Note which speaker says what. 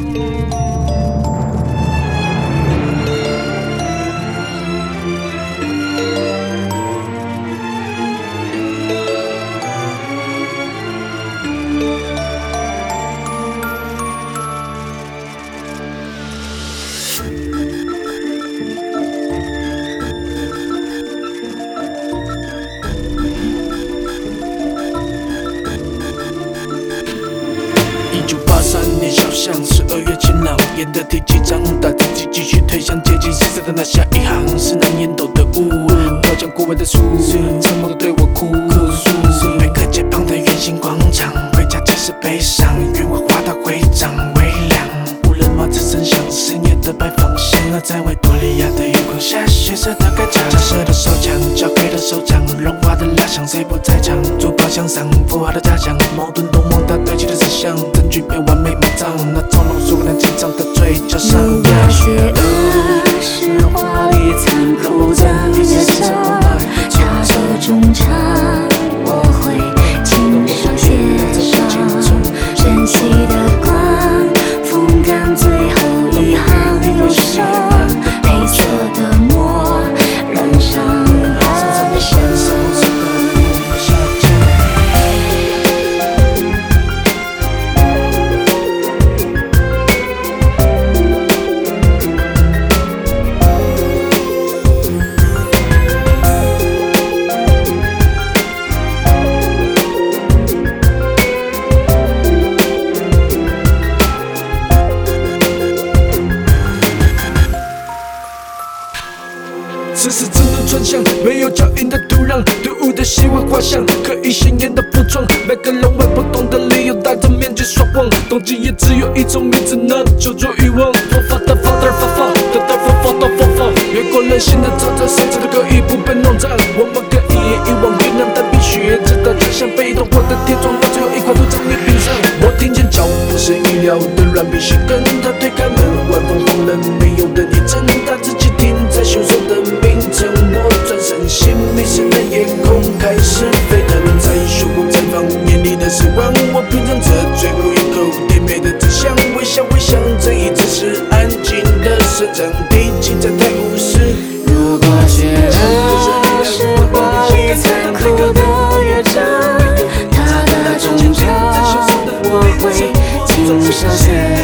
Speaker 1: 1983年，小巷12月晴朗，演的第几章？打自己继续推向接近死色的那下一行，是那烟斗的雾，飘向古外的树，沉默的对我哭诉。贝克街旁的圆形广场，回家即是悲伤，愿我画到会长微凉。无人帽子声响，10年的摆放线了在维多利亚的月光下，血色的盖章，假设的手枪，交给了手掌，融化的蜡像，谁不在场？主包厢上，符号的假象，矛盾都蒙它堆积的思想，证据被完美埋葬，那从容数量紧张的嘴角上。
Speaker 2: 那些恶是华丽残酷的乐章，恰着中场，我会经上街上，晨曦的光，风干最后一行忧伤，黑色的墨，染上他的身上。
Speaker 1: 此时只能转向，没有脚印的土壤，队伍的希望画像，可以鲜艳的服装，每个人为不同的理由戴着面具说谎，动机也只有一种名字，那就是欲望。佛法的 Father 发发，得到佛法的佛法，越过人性的沼泽，甚至都可以不被弄脏。我们可以一言一往，原谅但必须知道真相，被动破的铁窗，到最后一块土在你冰上。我听见脚步是意料的软皮鞋，跟他推开门，晚风晃了没有人也真，他自己停在凶手的名称。我转身，心迷失的夜空开始沸腾，在胸口绽放眼里的失望。我品尝着最后一口甜美的真相，微笑微笑，这一直是安静的生长，毕竟在太无视。
Speaker 2: 如果觉得是华丽残酷的乐章，它的终场我会经上血。